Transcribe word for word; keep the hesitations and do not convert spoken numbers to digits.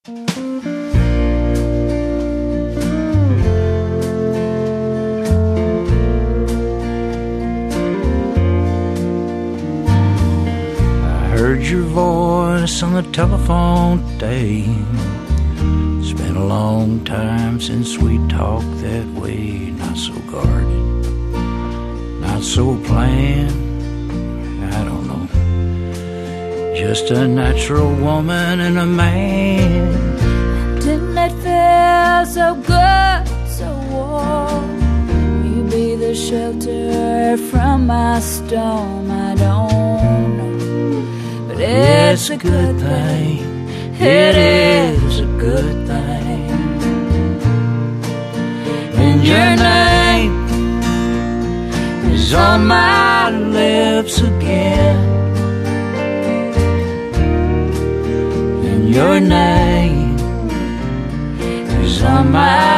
Heard your voice on the telephone today. It's been a long time since we talked that way. Not so guarded, not so planned. I don't know. Just a natural woman and a man. Didn't it feel so good, so warm? You be the shelter from my storm. I don't know. It's a good thing, it is a good thing. And your name is on my lips again. And your name is on my